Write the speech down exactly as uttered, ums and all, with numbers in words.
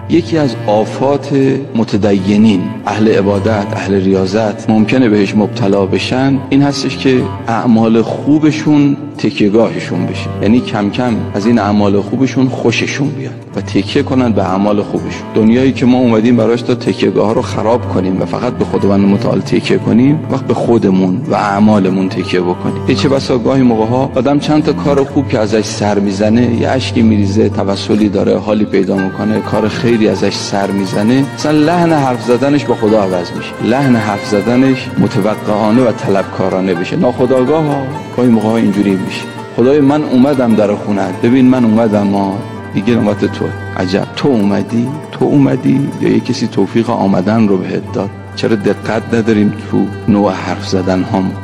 یکی از آفات متدینین، اهل عبادت، اهل ریاضت ممکنه بهش مبتلا بشن، این هستش که اعمال خوبشون تکیهگاهشون بشه. یعنی کم کم از این اعمال خوبشون خوششون بیاد و تکیه کنن به اعمال خوبشون. دنیایی که ما اومدیم براش تا تکیهگاه ها رو خراب کنیم و فقط به خداوند متعال تکیه کنیم، وقت به خودمون و اعمالمون تکیه بکنیم. چه بسا گاهی موقع ها آدم چند تا کار خوب که ازش سر میزنه، یه اشکی میریزه، توسلی داره، حالی پیدا میکنه، کار خیری ازش سر میزنه، مثلا لحن حرف زدنش با خدا عوض میشه، لحن حرف زدنش متوقعانه و طلبکارانه بشه. ناخودآگاه ها گاهی موقع ها اینجوری میشه. خدای من اومدم در خونت، ببین من اومدم، ما دیگه نوبت تو. عجب، تو اومدی؟ تو اومدی یا یه کسی توفیق آمدن رو بهت داد؟ چرا دقت نداریم تو نوع حرف زدن هامون؟